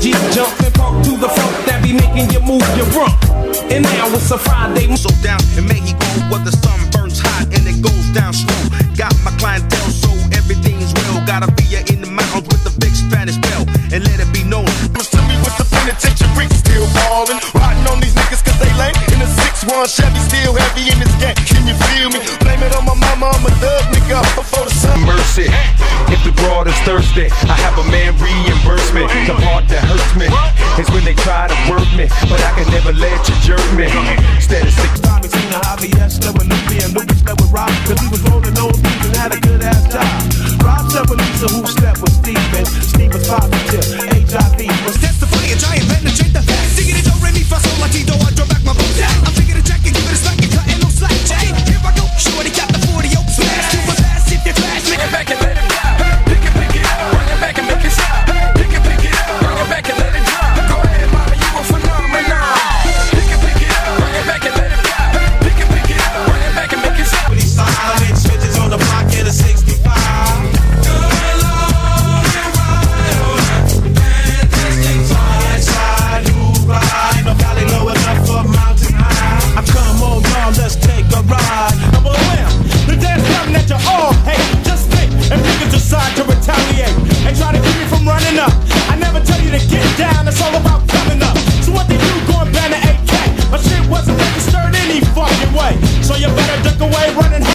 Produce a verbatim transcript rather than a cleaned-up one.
G jump and pump to the funk that be making you move your rump. And now it's a Friday. So down in Mexico where the sun burns hot and it goes down slow. Got my clientele so everything's real. Gotta be ya in the mountains with the big Spanish bell and let it be known. Send me with the penitentiary, still ballin'. Riding on these niggas cause they lame. In a six one Chevy, still heavy in this game. Can you feel me? Blame it on my mama, I'm a thug nigga before the sun. Mercy, if the broad is thirsty, I have a man reimburse me. The part that hurts me is when they try to work me, but I can never let you jerk me. Instead of six times seen the Javier slept with Lupe and Lupe slept with Rob, cause he was rolling those beats and had a good ass job. Rob slept with Lisa who slept with Steven. Steve was positive, H I V was